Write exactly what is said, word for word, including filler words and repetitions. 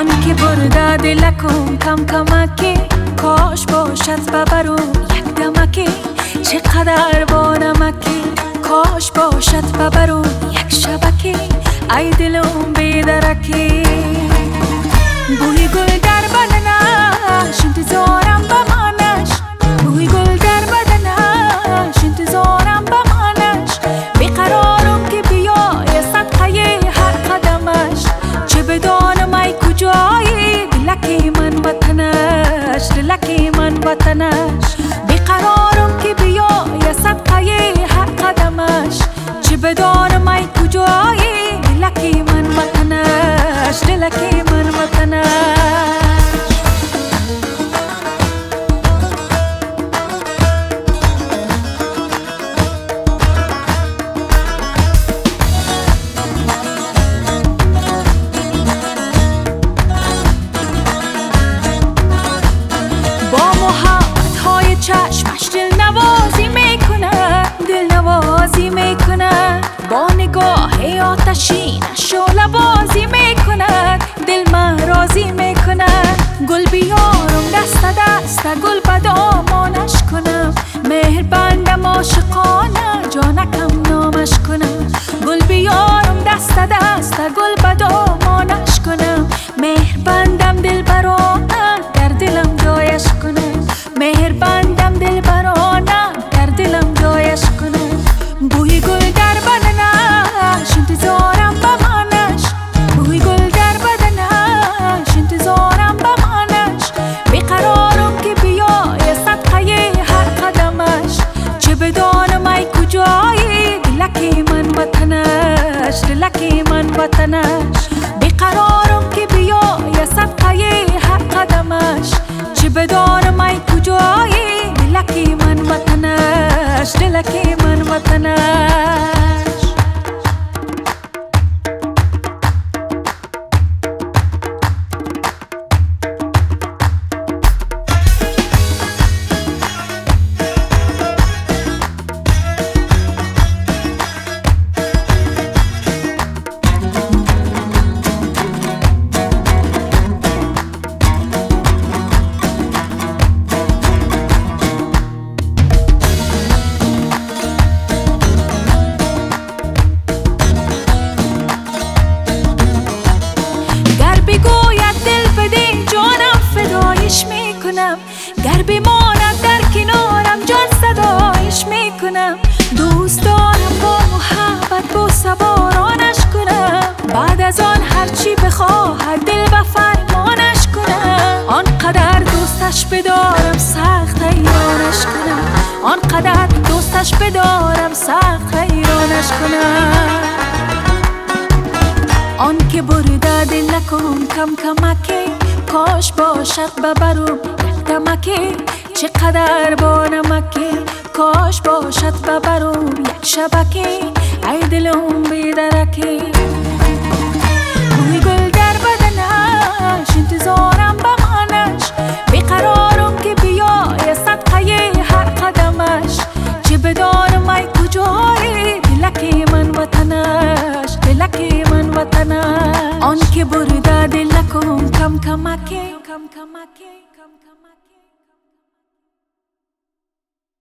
آن که برده دلکم کم کمکی، کاش باشد ببرو یک دمکی. چقدر با نمکی، کاش باشد ببرو یک شبکی. ای دلم بیدرکی، بوی گل در بدنش انتظارم بمانش. بوی گل در بدنش انتظارم بمانش. بیقرارم که بیای صدقه هر قدمش. چه بدانم ای کجایی دلکی من وطنش، دلکی من وطنش. بیقرارم که بیای صدقه هر قدمش. چه بدانم ای کجایی دلکی من وطنش، دلکی من وطنش. چشمش دل نوازی میکنه، دل نوازی میکنه. با نگاه آتشینش شعله بازی میکنه، دل من راضی میکنه. گل بیارم دست دست گل به دامانش کنم. مهر بندم عاشقانه جانکم نامش کنم. گل بیارم دست دست گل به دامانش کنم. مهر بندم دل برانه در دلم جایش کنم. مهر بندم دل برانه در دلم جایش کنم. بوی گل در بدنش انتظارم بمانش. بوی گل در بدنش انتظارم بمانش. بیقرارم که بیای صدقه هر قدمش. چه بدانم ای کجایی دلکی من وطنش، دلکی من وطنش. بیقرارم که بیای صدقه هر قدمش. چه بدانم ای کجایی دلکی من وطنش، دلکی من وطنش. گر بماند در کنارم جان صدایش میکنم. دوست دارم با محبت با سوارانش کنم. بعد از آن هرچی بخواهد دل به فرمانش کنم. آنقدر دوستش بدارم سخت حیرانش کنم. آنقدر دوستش بدارم سخت حیرانش کنم. آن که برده دلکم کم کمکی، کاش باشد ببرم دمکی. چقدر با نمکی، کاش باشد ببرم یک شبکی. ای دلم بیدرکی، بوی گل در بدنش انتظارم بمانش. بیقرارم که بیای صدقه هر قدمش. چه بدانم ای کجایی دلکی من وطنش، دلکی من وطنش. آن که برده دلکم کم کمکی، کم کمکی، کم کم